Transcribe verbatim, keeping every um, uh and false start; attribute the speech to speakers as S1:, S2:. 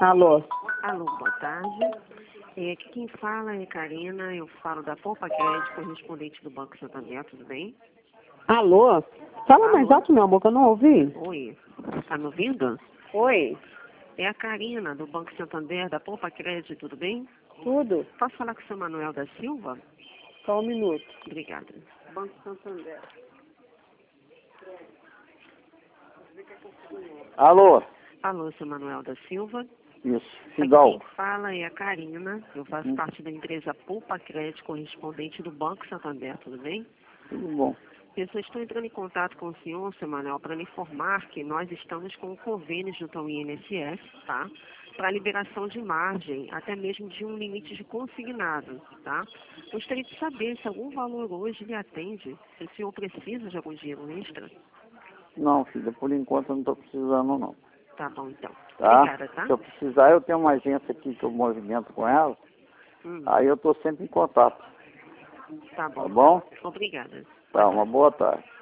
S1: Alô?
S2: Alô, boa tarde. É, aqui quem fala é Karina, eu falo da Poupa Crédito, correspondente do Banco Santander, tudo bem?
S1: Alô? Fala
S2: Alô?
S1: mais alto, meu amor, que eu não ouvi.
S2: Oi, tá me ouvindo?
S1: Oi,
S2: É a Karina, do Banco Santander, da Poupa Crédito, tudo bem?
S1: tudo?
S2: Posso falar com o seu Manuel da Silva?
S1: Só um minuto.
S2: Obrigada.
S1: Banco Santander.
S3: Alô?
S2: Alô, seu Manuel da Silva.
S3: Isso,
S2: Aqui
S3: Fidal.
S2: quem fala é a Karina, eu faço
S3: Hum.
S2: parte da empresa Poupa Crédito, correspondente do Banco Santander, tudo bem?
S3: Tudo bom.
S2: Eu só estou entrando em contato com o senhor, seu Manuel, para lhe informar que nós estamos com um convênio junto ao I N S S, tá? Para liberação de margem, até mesmo de um limite de consignado, tá? Gostaria de saber se algum valor hoje lhe atende, se o senhor precisa de algum dinheiro extra.
S3: Não, filha, por enquanto eu não estou precisando não.
S2: Tá bom, então.
S3: Tá?
S2: Obrigada, tá?
S3: Se eu precisar, eu tenho uma agência aqui que eu movimento com ela.
S2: Hum,
S3: Aí eu estou sempre em contato.
S2: tá bom.
S3: Tá bom?
S2: Obrigada.
S3: Tá, uma boa tarde.